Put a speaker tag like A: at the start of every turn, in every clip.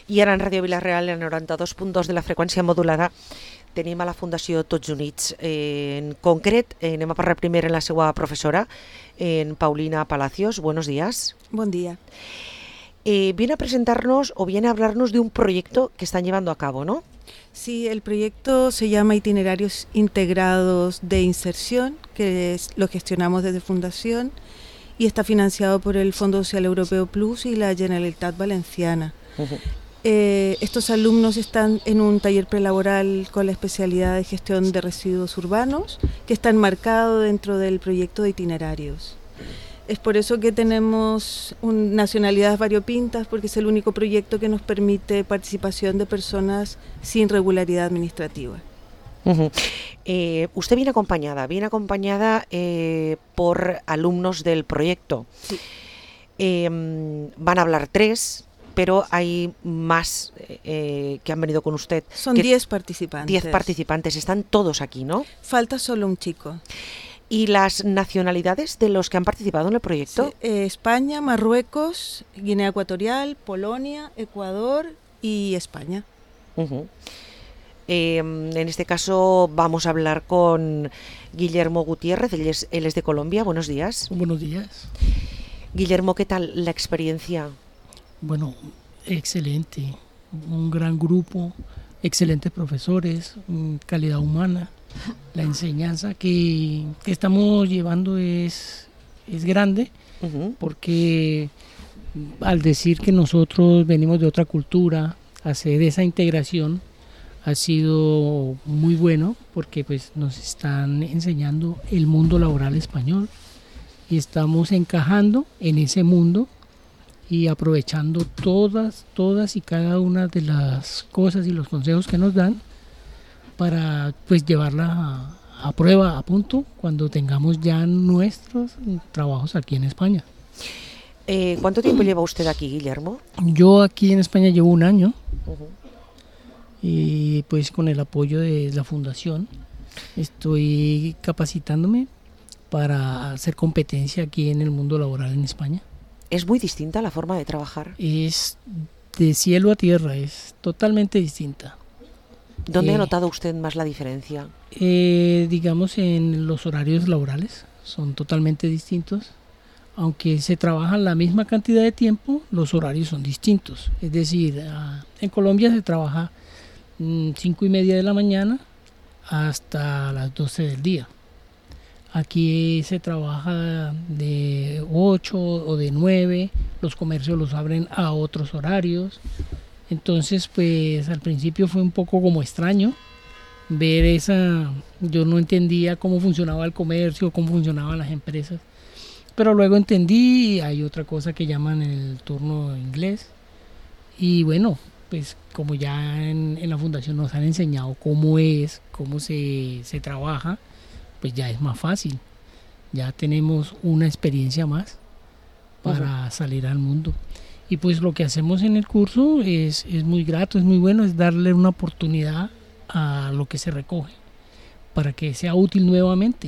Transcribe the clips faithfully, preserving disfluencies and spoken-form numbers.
A: I ara en Ràdio Vila-real, el noranta-dos punt dos de la freqüència modulada, tenim a la Fundació Tots Units. Eh, en concret, eh, anem a parlar primer en la seva professora, en Paulina Palacios. Buenos días.
B: Buen día.
A: Eh, viene a presentarnos o viene a hablarnos de un proyecto que están llevando a cabo, ¿no?
B: Sí, el proyecto se llama Itinerarios Integrados de Inserción, que es, lo gestionamos desde Fundación y está financiado por el Fondo Social Europeo Plus y la Generalitat Valenciana. Uh-huh. Eh, estos alumnos están en un taller prelaboral con la especialidad de gestión de residuos urbanos, que está enmarcado dentro del proyecto de itinerarios. Es por eso que tenemos un, nacionalidades variopintas, porque es el único proyecto que nos permite participación de personas sin regularidad administrativa.
A: Uh-huh. Eh, usted viene acompañada, viene acompañada eh, por alumnos del proyecto.
B: Sí.
A: Eh, van a hablar tres, pero hay más eh, que han venido con usted.
B: Son diez participantes.
A: Diez participantes, están todos aquí, ¿no?
B: Falta solo un chico.
A: ¿Y las nacionalidades de los que han participado en el proyecto?
B: Sí, eh, España, Marruecos, Guinea Ecuatorial, Polonia, Ecuador y España.
A: Uh-huh. Eh, en este caso vamos a hablar con Guillermo Gutiérrez, él es, él es de Colombia. Buenos días.
C: Buenos días.
A: Guillermo, ¿qué tal la experiencia?
C: Bueno, excelente. Un gran grupo, excelentes profesores, calidad humana. La enseñanza que, que estamos llevando es, es grande, uh-huh. porque al decir que nosotros venimos de otra cultura, hacer esa integración ha sido muy bueno, porque pues nos están enseñando el mundo laboral español y estamos encajando en ese mundo y aprovechando todas, todas y cada una de las cosas y los consejos que nos dan para pues llevarla a, a prueba, a punto, cuando tengamos ya nuestros trabajos aquí en España.
A: Eh, ¿Cuánto tiempo lleva usted aquí, Guillermo?
C: Yo aquí en España llevo un año, uh-huh. y pues con el apoyo de la Fundación estoy capacitándome para hacer competencia aquí en el mundo laboral en España.
A: ¿Es muy distinta la forma de trabajar?
C: Es de cielo a tierra, es totalmente distinta.
A: ¿Dónde
C: eh,
A: ha notado usted más la diferencia?
C: Eh, digamos en los horarios laborales, son totalmente distintos. Aunque se trabaja la misma cantidad de tiempo, los horarios son distintos. Es decir, uh, en Colombia se trabaja mm, cinco y media de la mañana hasta las doce del día. Aquí se trabaja de ocho o de nueve, los comercios los abren a otros horarios. Entonces, pues al principio fue un poco como extraño ver esa... Yo no entendía cómo funcionaba el comercio, cómo funcionaban las empresas. Pero luego entendí, hay otra cosa que llaman el turno inglés. Y bueno, pues como ya en, en la fundación nos han enseñado cómo es, cómo se, se trabaja, pues ya es más fácil. Ya tenemos una experiencia más para uh-huh. salir al mundo. Y pues lo que hacemos en el curso es, es muy grato, es muy bueno, es darle una oportunidad a lo que se recoge para que sea útil nuevamente.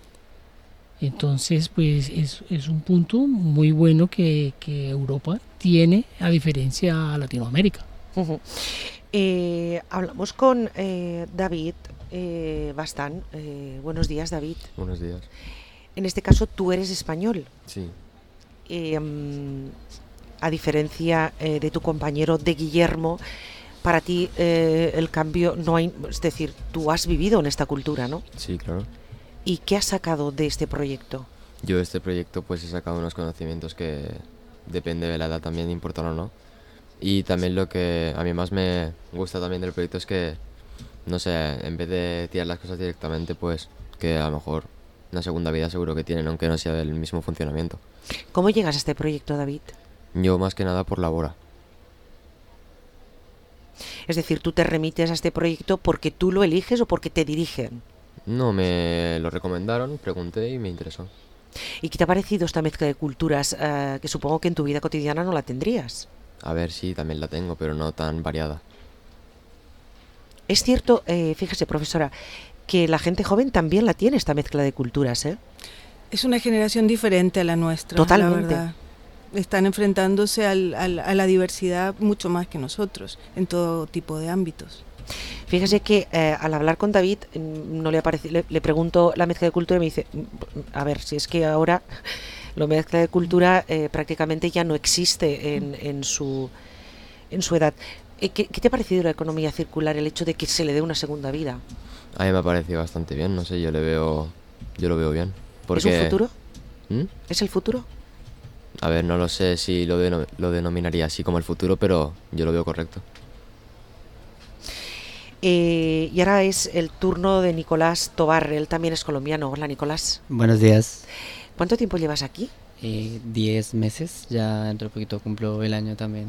C: Entonces, pues es, es un punto muy bueno que, que Europa tiene a diferencia a Latinoamérica.
A: Uh-huh. Eh, hablamos con eh, David eh, Bastán. Eh, buenos días, David.
D: Buenos días.
A: En este caso, tú eres español.
D: Sí.
A: Eh, um, a diferencia eh, de tu compañero de Guillermo, para ti eh, el cambio no hay, es decir, tú has vivido en esta cultura, ¿no?
D: Sí, claro.
A: ¿Y qué has sacado de este proyecto?
D: Yo de este proyecto pues he sacado unos conocimientos que depende de la edad también importan o no. Y también lo que a mí más me gusta también del proyecto es que, no sé, en vez de tirar las cosas directamente, pues que a lo mejor una segunda vida seguro que tienen, aunque no sea del mismo funcionamiento.
A: ¿Cómo llegas a este proyecto, David?
D: Yo más que nada por labora.
A: Es decir, ¿tú te remites a este proyecto porque tú lo eliges o porque te dirigen?
D: No, me lo recomendaron, pregunté y me interesó.
A: ¿Y qué te ha parecido esta mezcla de culturas uh, que supongo que en tu vida cotidiana no la tendrías?
D: A ver, sí, también la tengo, pero no tan variada.
A: Es cierto, eh, fíjese, profesora, que la gente joven también la tiene esta mezcla de culturas, ¿eh?
B: Es una generación diferente a la nuestra.
A: Totalmente.
B: La verdad. están enfrentándose al, al, a la diversidad mucho más que nosotros, en todo tipo de ámbitos.
A: Fíjese que eh, al hablar con David, no le, aparece, le, le pregunto la mezcla de cultura y me dice, a ver, si es que ahora la mezcla de cultura eh, prácticamente ya no existe en, en, su, en su edad. ¿Qué, ¿Qué te ha parecido la economía circular, el hecho de que se le dé una segunda vida?
D: A mí me ha parecido bastante bien, no sé, yo le veo, yo lo veo bien. Porque...
A: ¿Es un futuro?
D: ¿Mm?
A: ¿Es el futuro?
D: A ver, no lo sé si lo, denom- lo denominaría así como el futuro, pero yo lo veo correcto.
A: Eh, y ahora es el turno de Nicolás Tobar, él también es colombiano. Hola, Nicolás.
E: Buenos días.
A: ¿Cuánto tiempo llevas aquí?
E: Eh, diez meses, ya dentro de poquito cumplo el año también.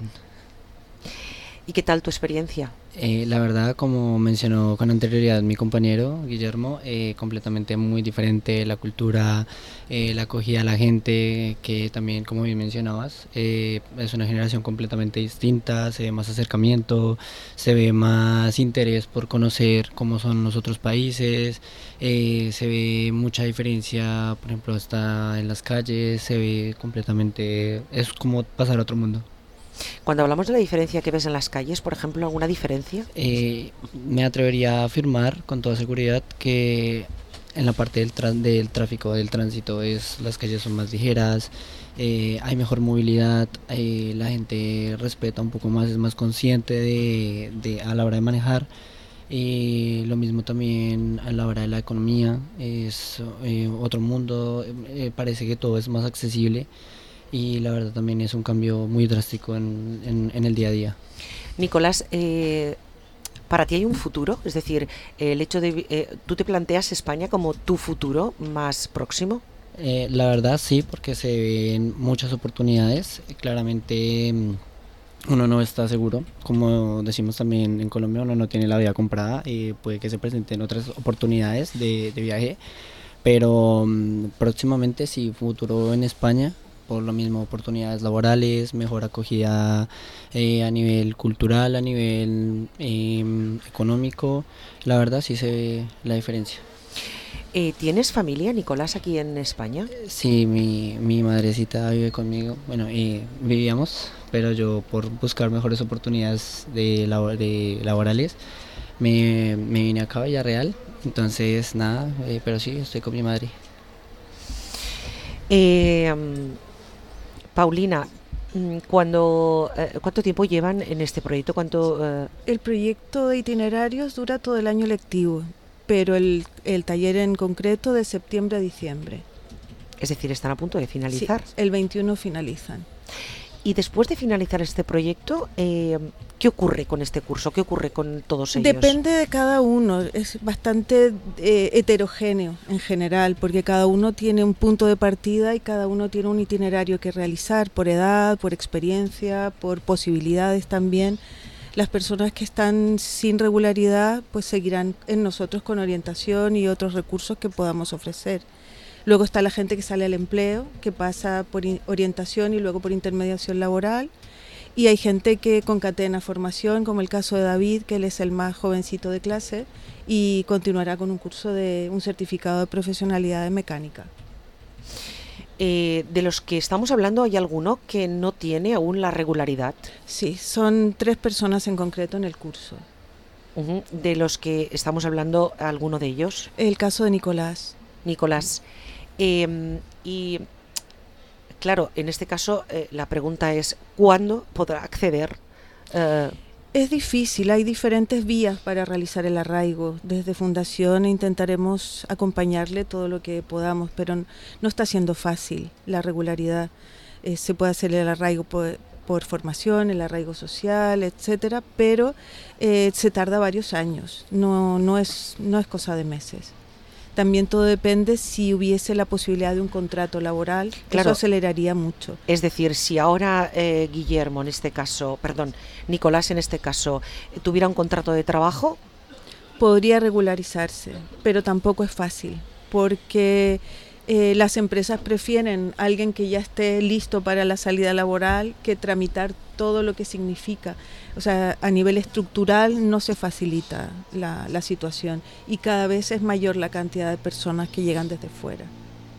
A: ¿Y qué tal tu experiencia?
E: Eh, la verdad, como mencionó con anterioridad mi compañero Guillermo, eh, completamente muy diferente la cultura, eh, la acogida a la gente, que también, como bien mencionabas, eh, es una generación completamente distinta, se ve más acercamiento, se ve más interés por conocer cómo son los otros países, eh, se ve mucha diferencia, por ejemplo, está en las calles, se ve completamente, es como pasar a otro mundo.
A: Cuando hablamos de la diferencia que ves en las calles, por ejemplo, ¿alguna diferencia?
E: Eh, me atrevería a afirmar con toda seguridad que en la parte del, tra- del tráfico, del tránsito, es, las calles son más ligeras, eh, hay mejor movilidad, eh, la gente respeta un poco más, es más consciente de, de, a la hora de manejar. Eh, lo mismo también a la hora de la economía, es eh, otro mundo, eh, parece que todo es más accesible. Y la verdad también es un cambio muy drástico en, en, en el día a día.
A: Nicolás, eh, ¿para ti hay un futuro? Es decir, el hecho de... Eh, ¿tú te planteas España como tu futuro más próximo?
E: Eh, la verdad sí, porque se ven muchas oportunidades. Claramente uno no está seguro. Como decimos también en Colombia, uno no tiene la vida comprada y puede que se presenten otras oportunidades de, de viaje. Pero um, próximamente sí, futuro en España. Por lo mismo, oportunidades laborales, mejor acogida eh, a nivel cultural, a nivel eh, económico. La verdad sí se ve la diferencia.
A: Eh, ¿Tienes familia, Nicolás, aquí en España?
E: Sí, mi, mi madrecita vive conmigo. Bueno, eh, vivíamos, pero yo por buscar mejores oportunidades de, labor, de laborales me, me vine acá a Villarreal. Entonces, nada, eh, pero sí, estoy con mi madre.
A: Eh... Um... Paulina, cuando, eh, ¿cuánto tiempo llevan en este proyecto? ¿Cuánto, eh...
B: El proyecto de itinerarios dura todo el año lectivo, pero el, el taller en concreto de septiembre a diciembre.
A: Es decir, están a punto de finalizar.
B: Sí, el veintiuno finalizan.
A: Y después de finalizar este proyecto, eh, ¿qué ocurre con este curso? ¿Qué ocurre con todos ellos?
B: Depende de cada uno, es bastante eh, heterogéneo en general, porque cada uno tiene un punto de partida y cada uno tiene un itinerario que realizar por edad, por experiencia, por posibilidades también. Las personas que están sin regularidad pues seguirán en nosotros con orientación y otros recursos que podamos ofrecer. Luego está la gente que sale al empleo, que pasa por orientación y luego por intermediación laboral. Y hay gente que concatena formación, como el caso de David, que él es el más jovencito de clase, y continuará con un curso de un certificado de profesionalidad de mecánica.
A: Eh, de los que estamos hablando, ¿hay alguno que no tiene aún la regularidad?
B: Sí, son tres personas en concreto en el curso.
A: Uh-huh. De los que estamos hablando, ¿alguno de ellos?
B: El caso de Nicolás.
A: Nicolás. Eh, y claro, en este caso eh, la pregunta es ¿cuándo podrá acceder? Eh...
B: Es difícil, hay diferentes vías para realizar el arraigo. Desde Fundación intentaremos acompañarle todo lo que podamos, pero no está siendo fácil la regularidad. Eh, se puede hacer el arraigo por, por formación, el arraigo social, etcétera, pero eh, se tarda varios años, no, no es, no es cosa de meses. También todo depende si hubiese la posibilidad de un contrato laboral,
A: claro,
B: eso aceleraría mucho.
A: Es decir, si ahora eh, Guillermo en este caso, perdón, Nicolás en este caso, eh, tuviera un contrato de trabajo,
B: podría regularizarse, pero tampoco es fácil, porque eh, las empresas prefieren a alguien que ya esté listo para la salida laboral que tramitar todo lo que significa. O sea, a nivel estructural no se facilita la, la situación y cada vez es mayor la cantidad de personas que llegan desde fuera.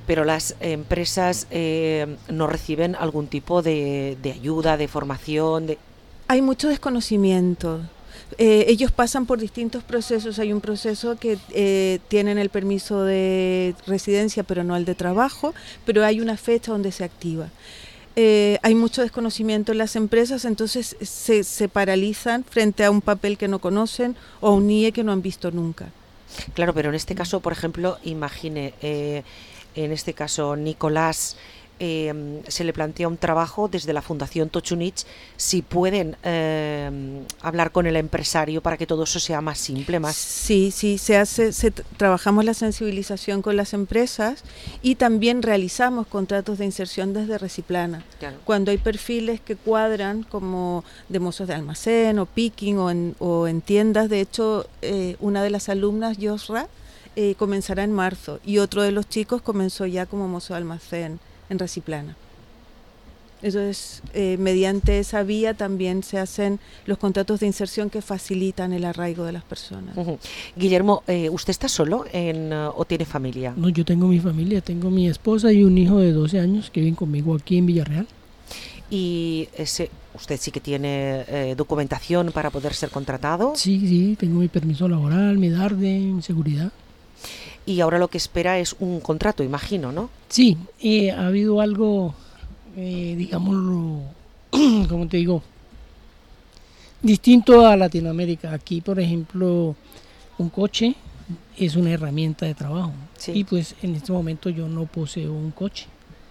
A: pero las empresas eh, no reciben algún tipo de, de ayuda, de formación. De...
B: Hay mucho desconocimiento. Eh, ellos pasan por distintos procesos. Hay un proceso que eh, tienen el permiso de residencia, pero no el de trabajo, pero hay una fecha donde se activa. Eh, hay mucho desconocimiento en las empresas, entonces se, se paralizan frente a un papel que no conocen o un I E que no han visto nunca.
A: Claro, pero en este caso, por ejemplo, imagine, eh, en este caso Nicolás, eh, se le plantea un trabajo desde la Fundación Tochunich, si pueden eh, hablar con el empresario para que todo eso sea más simple, más...
B: Sí, sí, se hace, se, trabajamos la sensibilización con las empresas y también realizamos contratos de inserción desde Reciplana.
A: Claro.
B: Cuando hay perfiles que cuadran como de mozos de almacén o picking o en, o en tiendas, de hecho, eh, una de las alumnas, Yosra, eh, comenzará en marzo y otro de los chicos comenzó ya como mozo de almacén en Reciplana. Entonces, eh, mediante esa vía también se hacen los contratos de inserción que facilitan el arraigo de las personas.
A: Uh-huh. Guillermo, eh, ¿usted está solo en, uh, o tiene familia?
C: No, yo tengo mi familia, tengo mi esposa y un hijo de doce años que viven conmigo aquí en Villarreal.
A: ¿Y ese, usted sí que tiene eh, documentación para poder ser contratado?
C: Sí, sí, tengo mi permiso laboral, mi DARDE, mi seguridad.
A: Y ahora lo que espera es un contrato, imagino, ¿no?
C: Sí, eh, ha habido algo, eh, digámoslo, como te digo, distinto a Latinoamérica. Aquí, por ejemplo, un coche es una herramienta de trabajo. Sí. Y pues en este momento yo no poseo un coche.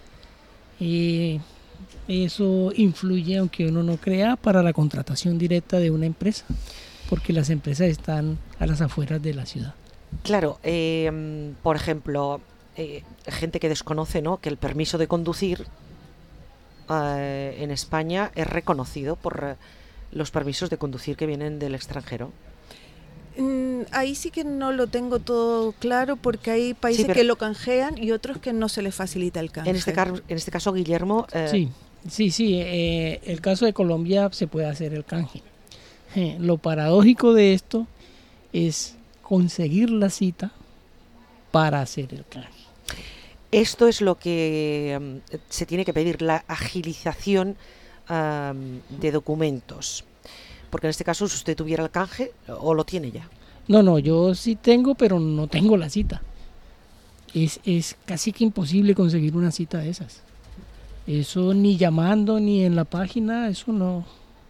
C: Eh, eso influye, aunque uno no crea, para la contratación directa de una empresa, porque las empresas están a las afueras de la ciudad.
A: Claro, eh, por ejemplo, eh, gente que desconoce, ¿no?, que el permiso de conducir eh, en España es reconocido por eh, los permisos de conducir que vienen del extranjero.
B: Mm, ahí sí que no lo tengo todo claro porque hay países sí, pero... que lo canjean y otros que no se les facilita el canje.
A: En este, car- en este caso, Guillermo... Eh...
C: Sí, sí, sí. Eh, el caso de Colombia se puede hacer el canje. Eh, lo paradójico de esto es conseguir la cita para hacer el canje.
A: Esto es lo que um, se tiene que pedir, la agilización um, de documentos. Porque en este caso, si usted tuviera el canje, ¿o lo tiene ya?
C: No, no, yo sí tengo, pero no tengo la cita. Es, es casi que imposible conseguir una cita de esas. Eso ni llamando, ni en la página, eso no.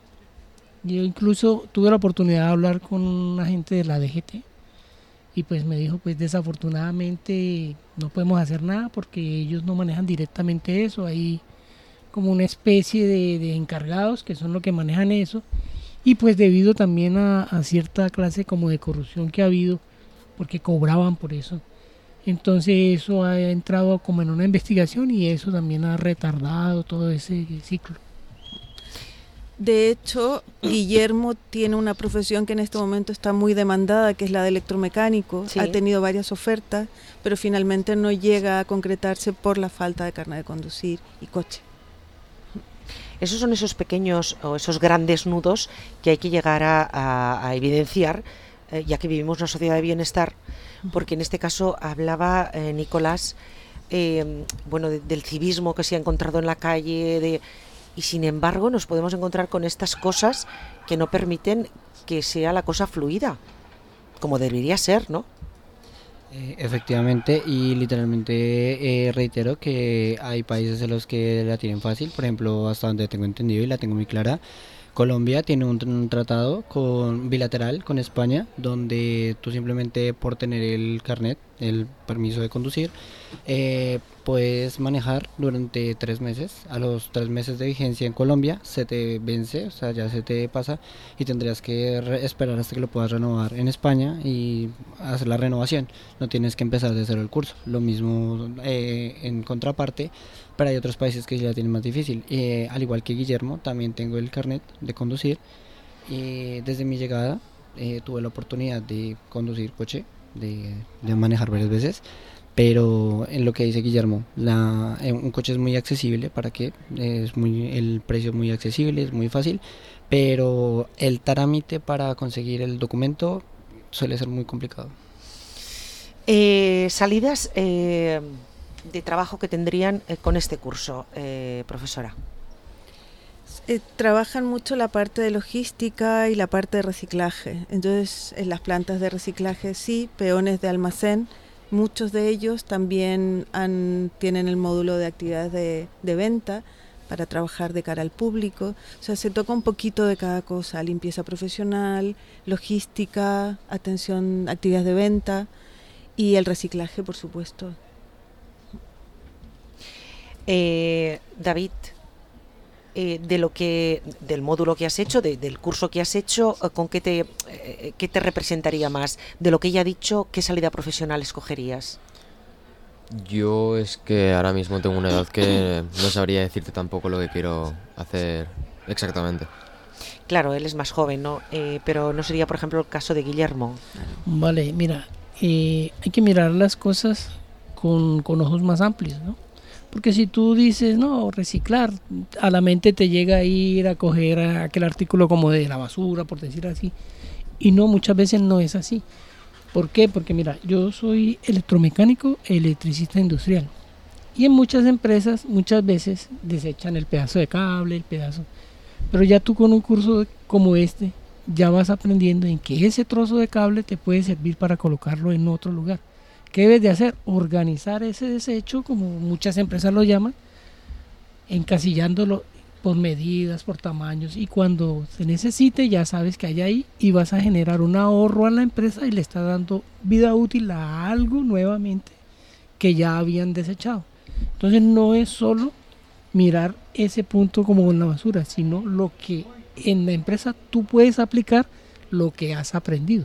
C: Yo incluso tuve la oportunidad de hablar con una gente de la D G T y pues me dijo, pues desafortunadamente no podemos hacer nada porque ellos no manejan directamente eso. Hay como una especie de, de encargados que son los que manejan eso. Y pues debido también a, a cierta clase como de corrupción que ha habido, porque cobraban por eso. Entonces eso ha entrado como en una investigación y eso también ha retardado todo ese ciclo.
B: De hecho, Guillermo tiene una profesión que en este momento está muy demandada, que es la de electromecánico. Sí. Ha tenido varias ofertas, pero finalmente no llega a concretarse por la falta de carnet de conducir y coche.
A: Esos son esos pequeños o esos grandes nudos que hay que llegar a, a, a evidenciar, eh, ya que vivimos una sociedad de bienestar, porque en este caso hablaba eh, Nicolás, eh, bueno, de, del civismo que se ha encontrado en la calle, de, y sin embargo nos podemos encontrar con estas cosas que no permiten que sea la cosa fluida, como debería ser, ¿no?
E: Eh, efectivamente, y literalmente eh, reitero que hay países en los que la tienen fácil, por ejemplo, hasta donde tengo entendido y la tengo muy clara, Colombia tiene un, un tratado con, bilateral con España, donde tú simplemente por tener el carnet, el permiso de conducir, eh, puedes manejar durante tres meses. A los tres meses de vigencia en Colombia se te vence, o sea, ya se te pasa y tendrías que re- esperar hasta que lo puedas renovar en España y hacer la renovación. No tienes que empezar de cero el curso. Lo mismo eh, en contraparte, pero hay otros países que ya tienen más difícil. Eh, al igual que Guillermo, también tengo el carnet de conducir. Y desde mi llegada eh, tuve la oportunidad de conducir coche, de, de manejar varias veces. Pero en lo que dice Guillermo, la, eh, un coche es muy accesible, ¿para qué? Es muy, el precio es muy accesible, es muy fácil, pero el trámite para conseguir el documento suele ser muy complicado.
A: Eh, salidas, eh, de trabajo que tendrían eh, con este curso, eh, profesora?
B: Eh, trabajan mucho la parte de logística y la parte de reciclaje. Entonces, en las plantas de reciclaje sí, peones de almacén, muchos de ellos también han, tienen el módulo de actividades de, de venta para trabajar de cara al público. O sea, se toca un poquito de cada cosa: limpieza profesional, logística, atención, actividades de venta y el reciclaje, por supuesto.
A: Eh, David, eh, de lo que, del módulo que has hecho, de, del curso que has hecho, ¿con qué te, eh, qué te representaría más? De lo que ella ha dicho, ¿qué salida profesional escogerías?
D: Yo es que ahora mismo tengo una edad que no sabría decirte tampoco lo que quiero hacer exactamente.
A: Claro, él es más joven, ¿no? Eh, pero no sería, por ejemplo, el caso de Guillermo.
C: Vale, mira, eh, hay que mirar las cosas con, con ojos más amplios, ¿no? Porque si tú dices, no, reciclar, a la mente te llega a ir a coger aquel artículo como de la basura, por decir así, y no, muchas veces no es así. ¿Por qué? Porque mira, yo soy electromecánico e electricista industrial, y en muchas empresas muchas veces desechan el pedazo de cable, el pedazo, pero ya tú con un curso como este ya vas aprendiendo en que ese trozo de cable te puede servir para colocarlo en otro lugar. ¿Qué debes de hacer? Organizar ese desecho, como muchas empresas lo llaman, encasillándolo por medidas, por tamaños, y cuando se necesite ya sabes que hay ahí y vas a generar un ahorro a la empresa y le está dando vida útil a algo nuevamente que ya habían desechado. Entonces no es solo mirar ese punto como en la basura, sino lo que en la empresa tú puedes aplicar lo que has aprendido.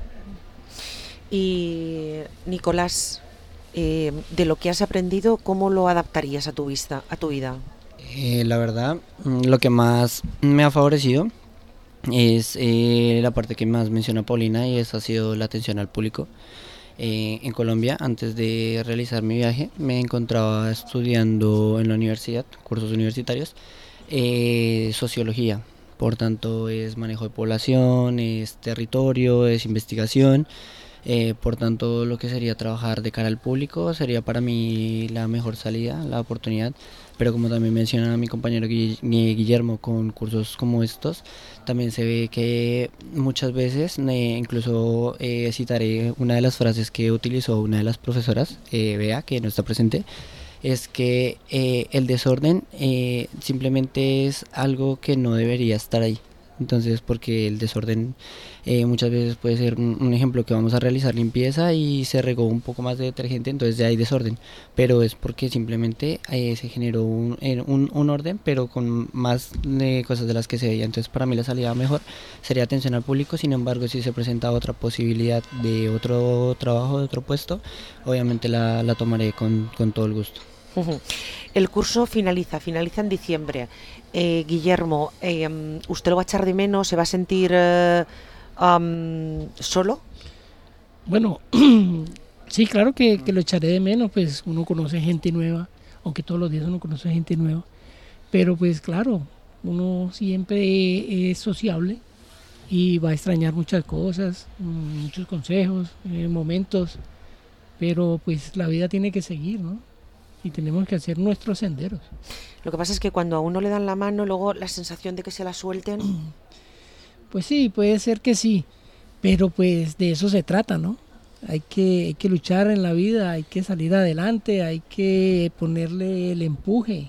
A: Y Nicolás, eh, de lo que has aprendido, ¿cómo lo adaptarías a tu, vista, a tu vida?
E: Eh, la verdad, lo que más me ha favorecido es eh, la parte que más menciona Paulina, y esa ha sido la atención al público. Eh, en Colombia, antes de realizar mi viaje, me encontraba estudiando en la universidad, cursos universitarios, eh, sociología. Por tanto, es manejo de población, es territorio, es investigación. Eh, por tanto, lo que sería trabajar de cara al público sería para mí la mejor salida, la oportunidad. Pero como también menciona mi compañero Guillermo, con cursos como estos también se ve que muchas veces, eh, incluso eh, citaré una de las frases que utilizó una de las profesoras, eh, Bea, que no está presente, es que eh, el desorden eh, simplemente es algo que no debería estar ahí. Entonces, porque el desorden eh, muchas veces puede ser un, un ejemplo que vamos a realizar limpieza y se regó un poco más de detergente, entonces ya hay desorden, pero es porque simplemente eh, se generó un, un, un orden, pero con más eh, cosas de las que se veía. Entonces, para mí la salida mejor sería atención al público. Sin embargo, si se presenta otra posibilidad de otro trabajo, de otro puesto, obviamente la, la tomaré con, con todo el gusto.
A: El curso finaliza, finaliza en diciembre. Eh, Guillermo, eh, ¿usted lo va a echar de menos? ¿Se va a sentir eh, um, solo?
C: Bueno, sí, claro que, que lo echaré de menos, pues uno conoce gente nueva, aunque todos los días uno conoce gente nueva, pero pues claro, uno siempre es sociable y va a extrañar muchas cosas, muchos consejos, eh, momentos, pero pues la vida tiene que seguir, ¿no? Y tenemos que hacer nuestros senderos.
A: Lo que pasa es que cuando a uno le dan la mano, luego la sensación de que se la suelten...
C: Pues sí, puede ser que sí, pero pues de eso se trata, ¿no? Hay que, hay que luchar en la vida, hay que salir adelante, hay que ponerle el empuje.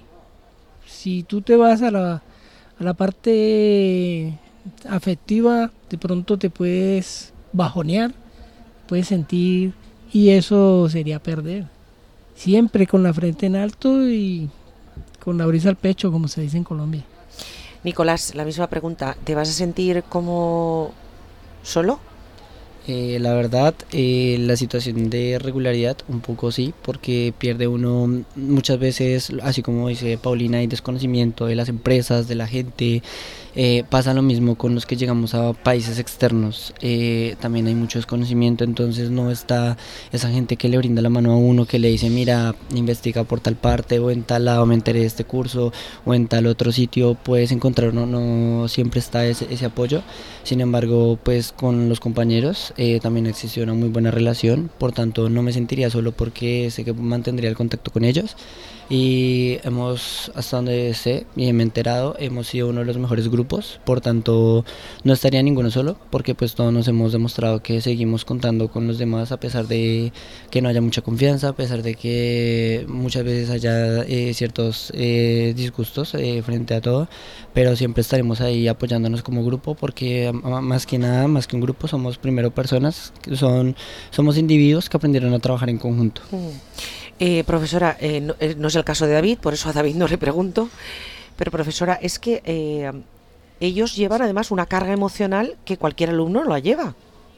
C: Si tú te vas a la, a la parte afectiva, de pronto te puedes bajonear, puedes sentir, y eso sería perder. Siempre con la frente en alto y con la brisa al pecho, como se dice en Colombia.
A: Nicolás, la misma pregunta. ¿Te vas a sentir como solo?
E: Eh, la verdad, eh, la situación de regularidad, un poco sí, porque pierde uno muchas veces, así como dice Paulina, hay desconocimiento de las empresas, de la gente, Eh, pasa lo mismo con los que llegamos a países externos, eh, también hay mucho desconocimiento, entonces no está esa gente que le brinda la mano a uno, que le dice mira, investiga por tal parte, o en tal lado me enteré de este curso, o en tal otro sitio puedes encontrar, no, no siempre está ese, ese apoyo. Sin embargo, pues con los compañeros eh, también existió una muy buena relación, por tanto no me sentiría solo porque sé que mantendría el contacto con ellos. Y hemos, hasta donde sé y me he enterado, hemos sido uno de los mejores grupos, por tanto no estaría ninguno solo, porque pues todos nos hemos demostrado que seguimos contando con los demás a pesar de que no haya mucha confianza, a pesar de que muchas veces haya eh, ciertos eh, disgustos eh, frente a todo, pero siempre estaremos ahí apoyándonos como grupo, porque más que nada, más que un grupo, somos primero personas, son, somos individuos que aprendieron a trabajar en conjunto.
A: Mm. Eh, profesora, eh, no, eh, no es el caso de David, por eso a David no le pregunto, pero profesora, es que eh, ellos llevan además una carga emocional que cualquier alumno la lleva.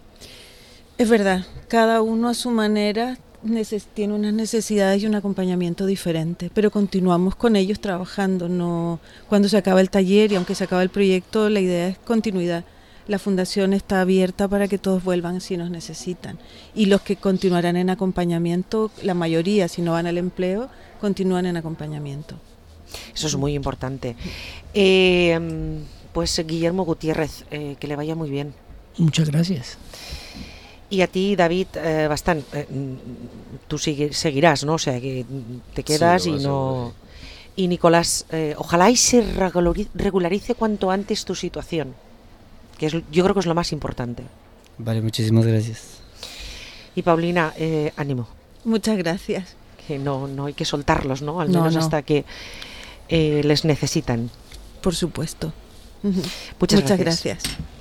B: Es verdad, cada uno a su manera neces- tiene unas necesidades y un acompañamiento diferente, pero continuamos con ellos trabajando. No, cuando se acaba el taller y aunque se acaba el proyecto, la idea es continuidad. La fundación está abierta para que todos vuelvan si nos necesitan. Y los que continuarán en acompañamiento, la mayoría, si no van al empleo, continúan en acompañamiento.
A: Eso es muy importante. Eh, pues Guillermo Gutiérrez, eh, que le vaya muy bien.
C: Muchas gracias.
A: Y a ti, David, eh, bastante, eh, tú sigue, seguirás, ¿no? O sea, que te quedas sí, y no... Seguro, sí. Y Nicolás, eh, ojalá y se regularice cuanto antes tu situación, que es, yo creo que es lo más importante.
E: Vale, muchísimas gracias.
A: Y Paulina, eh, ánimo.
B: Muchas gracias.
A: Que no, no hay que soltarlos, ¿no? Al
B: no,
A: menos
B: no.
A: hasta que eh, les necesitan.
B: Por supuesto.
A: Muchas,
B: Muchas
A: gracias.
B: gracias.